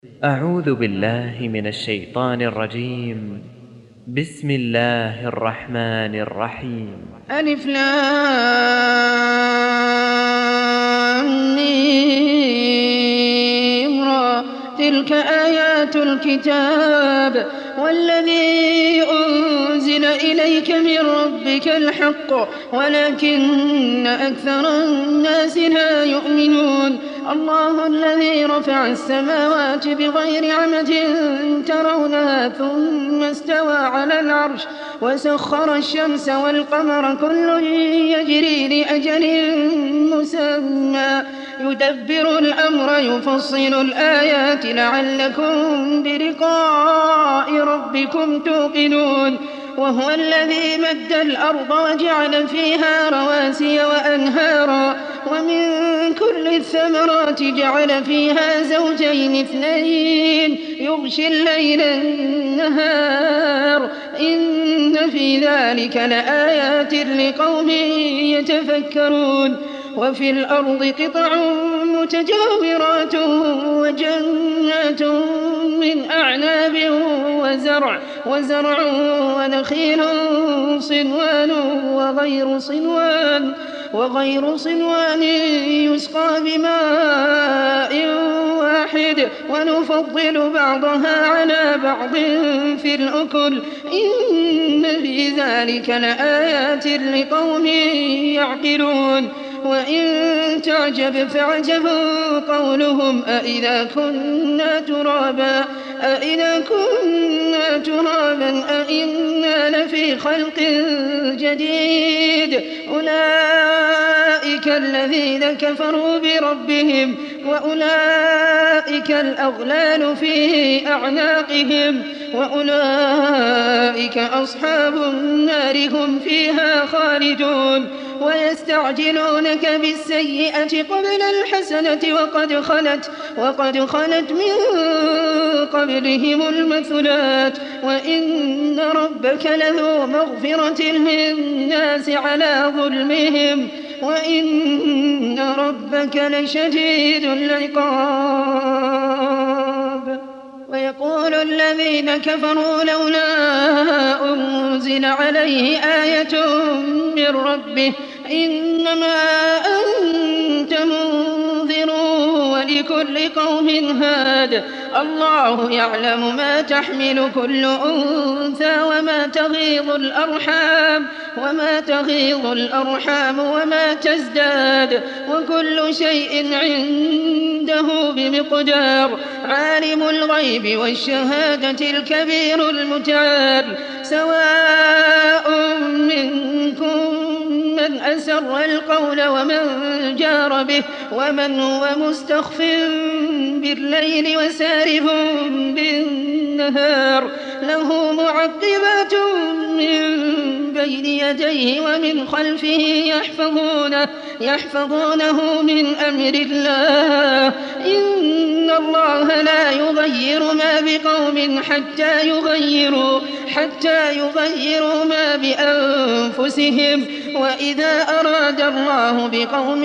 أعوذ بالله من الشيطان الرجيم. بسم الله الرحمن الرحيم. ألف لام ميم را. تلك آيات الكتاب والذي أنزل إليك من ربك الحق ولكن أكثر الناس لا يؤمنون. الله الذي رفع السماوات بغير عمد ترونها ثم استوى على العرش وسخر الشمس والقمر كل يجري لأجل مسمى يدبر الأمر يفصل الآيات لعلكم بلقاء ربكم توقنون. وهو الذي مد الأرض وجعل فيها رواسي وأنهارا ومن كل الثمرات جعل فيها زوجين اثنين يغشي الليل النهار إن في ذلك لآيات لقوم يتفكرون. وفي الأرض قطع متجاورات وجنات من أعناب وزرع ونخيل صنوان وغير صنوان يسقى بماء واحد ونفضل بعضها على بعض في الأكل إن في ذلك لآيات لقوم يعقلون. وإن تعجب فعجب قولهم أإذا كنا ترابا أإنا لفي خلق جديد أولئك الذين كفروا بربهم وأولئك الأغلال في أعناقهم وأولئك أصحاب النار هم فيها خالدون. ويستعجلونك بالسيئة قبل الحسنة وقد خلت من قبلهم المثلات وإن ربك لذو مغفرة للناس على ظلمهم وإن ربك لشديد العقاب. ويقول الذين كفروا لولا أنزل عليه آية من ربه إنما أنت منذر ولكل قوم هاد. الله يعلم ما تحمل كل أنثى وما تغيض الأرحام وما تزداد وكل شيء عنده بمقدار. عالم الغيب والشهادة الكبير المتعال. سواء منكم من أسر القول ومن جار به ومن هو مستخف بالليل وسارب بالنهار له معقبات من بين يديه ومن خلفه يحفظونه من أمر الله إن الله لا يغير ما بقوم حتى يغيروا ما بأنفسهم وإذا أراد الله بقوم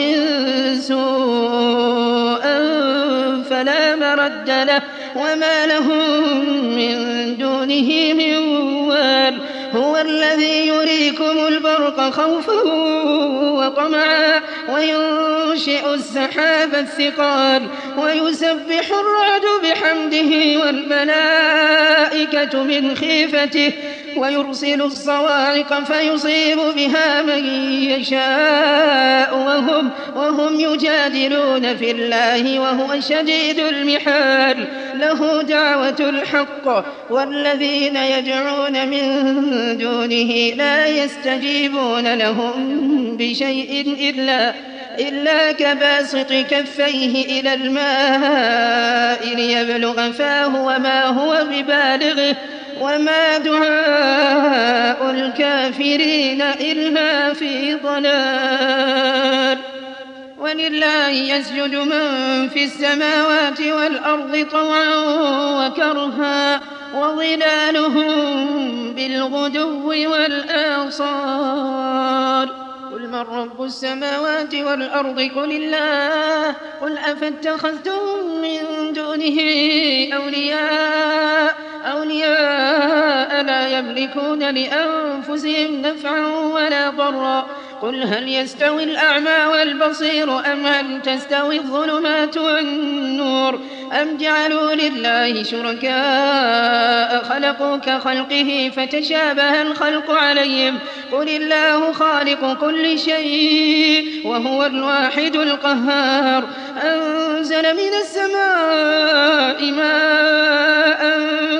سوءا فلا مرد له وما لهم من دونه من وال. هو الذي يريكم البرق خوفا وطمعا وينشئ السحاب الثقال ويسبح الرعد بحمده والملائكة من خيفته ويرسل الصواعق فيصيب بها من يشاء وهم يجادلون في الله وهو شديد المحال. له دعوة الحق والذين يدعون من دونه لا يستجيبون لهم بشيء إلا كباسط كفيه إلى الماء ليبلغ فاه وما هو ببالغه وما دعاء الكافرين إلا في ضلال. ولله يسجد من في السماوات والأرض طوعا وكرها وظلالهم بالغدو والآصال. قل من رب السماوات والأرض قل الله قل أفاتخذتم من دونه أولياء لا يملكون لأنفسهم نفعا ولا ضرا قل هل يستوي الأعمى والبصير أم هل تستوي الظلمات والنور أم جعلوا لله شركاء خلقوا كخلقه فتشابه الخلق عليهم قل الله خالق كل شيء وهو الواحد القهار أنزل من السماء ماء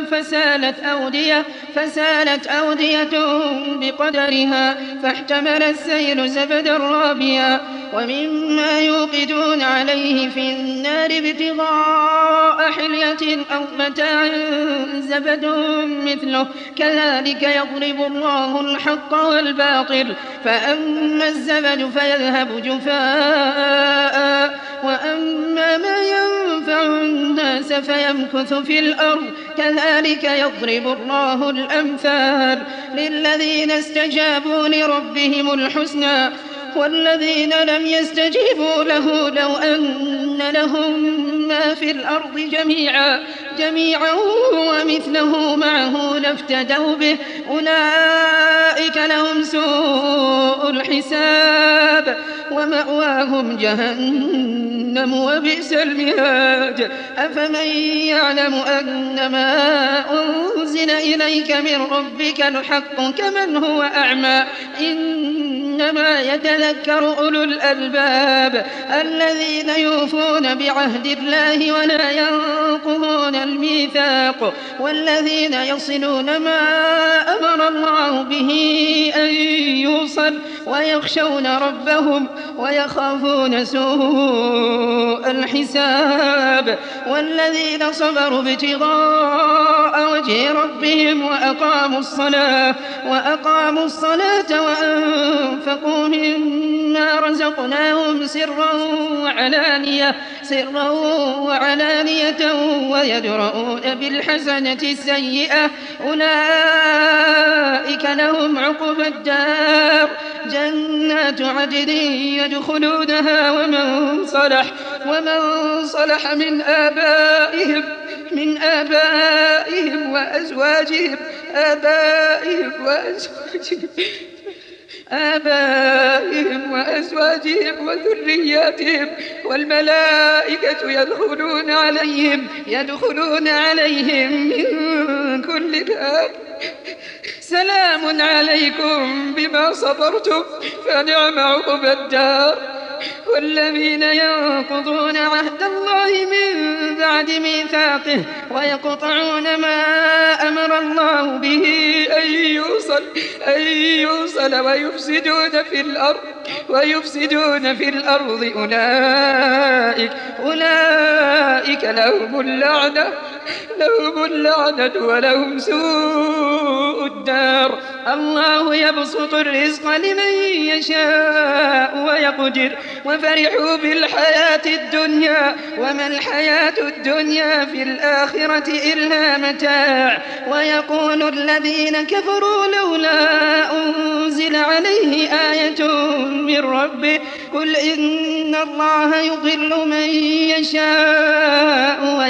فسالت أودية بقدرها فاحتمل السيل زبدا رابيا ومما يوقدون عليه في النار ابتغاء حلية أو متاع زبد مثله كذلك يضرب الله الحق والباطل فأما الزبد فيذهب جفاء وأما ما ينفع الناس فيمكث في الأرض كذلك يضرب الله الأمثال للذين استجابوا لربهم الحسنى والذين لم يستجيبوا له لو أن لهم ما في الأرض جميعا ومثله معه لافتدوا به أولئك لهم سوء الحساب ومأواهم جهنم وبئس المهاد أفمن يعلم أنما أنزل إليك من ربك الحق كمن هو أعمى إنما يتذكر أولو الألباب الذين يوفون بعهد الله ولا ينقضون الميثاق والذين يصلون ما أمر الله به أن يوصل ويخشون ربهم ويخافون سوء الحساب والذين صبروا ابتغاء وجه ربهم وأقاموا الصلاة وأنفقوا مما رزقناهم سرا وعلانية ويدرؤون بالحسنة السيئة أولئك لهم عقبى الدار جنات عدن يدخلونها ومن صلح من آبائهم وأزواجهم وذرياتهم والملائكة يدخلون عليهم من كل باب سلام عليكم بما صبرتم فنعم عقبى الدار والذين ينقضون عهد الله من بعد ميثاقه ويقطعون ما أمر الله به أن يوصل ويفسدون في الأرض أولئك لهم اللعنة ولهم سوء الدار الله يبسط الرزق لمن يشاء ويقدر وفرحوا بالحياة الدنيا وما الحياة الدنيا في الآخرة إلا متاع ويقول الذين كفروا لولا أنزل عليه آية من ربه قل إن الله يضل من يشاء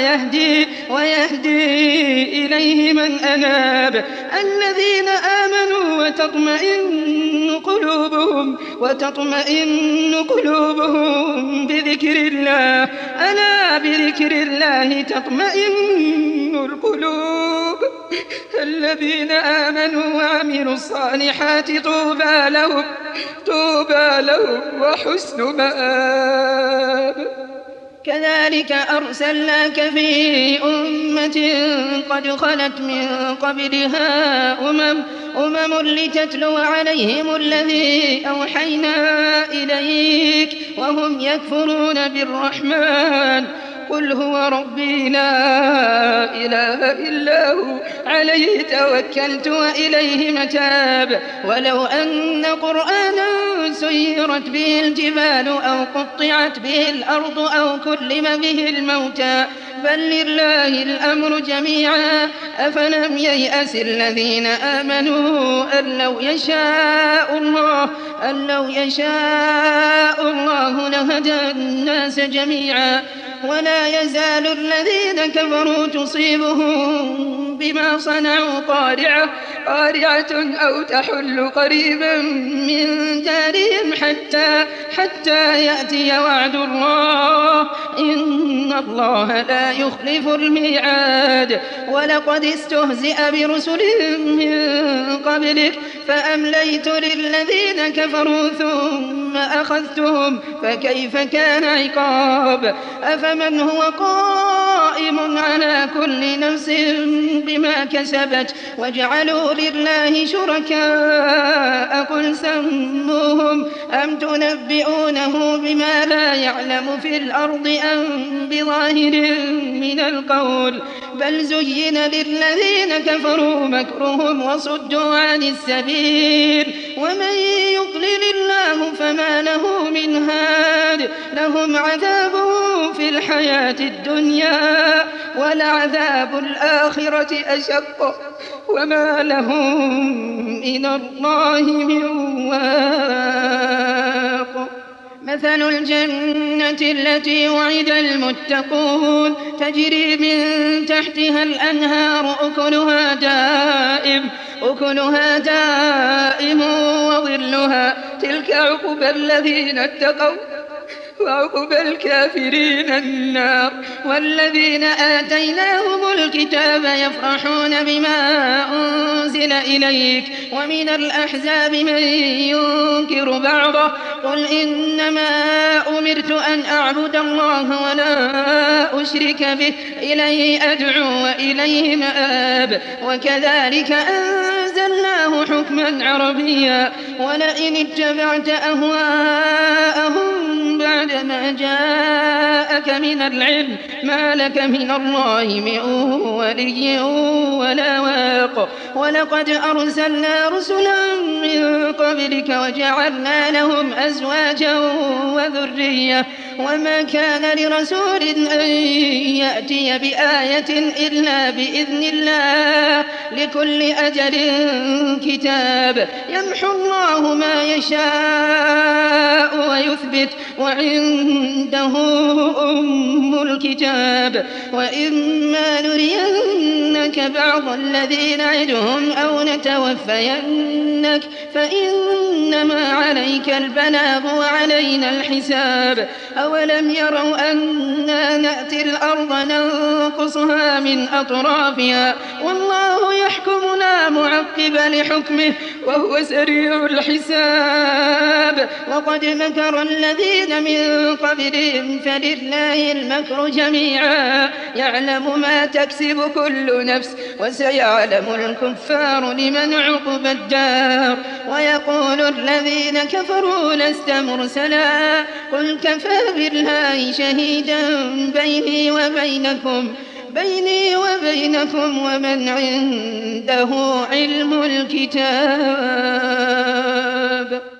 ويهدي إليه من أناب الذين آمنوا وتطمئن قلوبهم بذكر الله ألا بذكر الله تطمئن القلوب الذين آمنوا وعملوا الصالحات طوبى لهم وحسن مآب كذلك أرسلناك في أمة قد خلت من قبلها أمم لتتلو عليهم الذي أوحينا إليك وهم يكفرون بالرحمن قل هو ربي لا إله إلا هو عليه توكلت وإليه متاب ولو أن قرآنا سيرت به الجبال أو قطعت به الأرض أو كلم به الموتى بل لله الأمر جميعا. أفلم ييأس الذين آمنوا أن لو يشاء الله لهدى الناس جميعا. ولا يزال الذين كفروا تصيبهم بما صنعوا قارعة أو تحل قريبا من دارهم حتى يأتي وعد الله. إن الله لا يخلف الميعاد. ولقد استهزئ برسل من قبلك فأمليت للذين كفروا ثم أخذتهم فكيف كان عقاب. أفمن هو قائم على كل نفس بما كسبت وجعلوا لله شركاء قل سموهم أم تنبئونه بما لا يعلم في الأرض أم بظاهر من القول بل زين للذين كفروا مكرهم وصدوا عن السبيل ومن يضلل الله فما له من هاد. لهم عذاب في الحياة الدنيا ولعذاب الآخرة أشق وما لهم من الله من واق. مثل الجنة التي وعد المتقون تجري من تحتها الأنهار أكلها دائم وظلها تلك عقبى الذين اتقوا وعقبى الكافرين النار. والذين آتيناهم الكتاب يفرحون بما أنزل إليك ومن الأحزاب من ينكر بعضه قل إنما أمرت أن أعبد الله ولا أشرك به إليه أدعو وإليه مآب. وكذلك أنزلناه حكما عربيا ولئن اتبعت أهواءهم بعدما جاءك من العلم ما لك من الله من ولي ولا واق. ولقد أرسلنا رسلا من قبلك وجعلنا لهم أزواجا وذرية وما كان لرسول أن يأتي بآية إلا بإذن الله لكل أجل كتاب. يمحو الله ما يشاء ويثبت وعنده أم الكتاب. وإما نرينك بعض الذي نعدهم أو نتوفينك فإنما عليك البلاغ وعلينا الحساب. أولم يروا أنا نأتي الأرض ننقصها من أطرافها والله يحكم لا معقب لحكمه وهو سريع الحساب. وقد مكر الذين من قبلهم فلله المكر جميعا يعلم ما تكسب كل نفس وسيعلم الكفار لمن عقبى الدار. ويقول الذين كفروا لست مرسلا قل كفى بالله شهيدا بيني وبينكم ومن عنده علم الكتاب.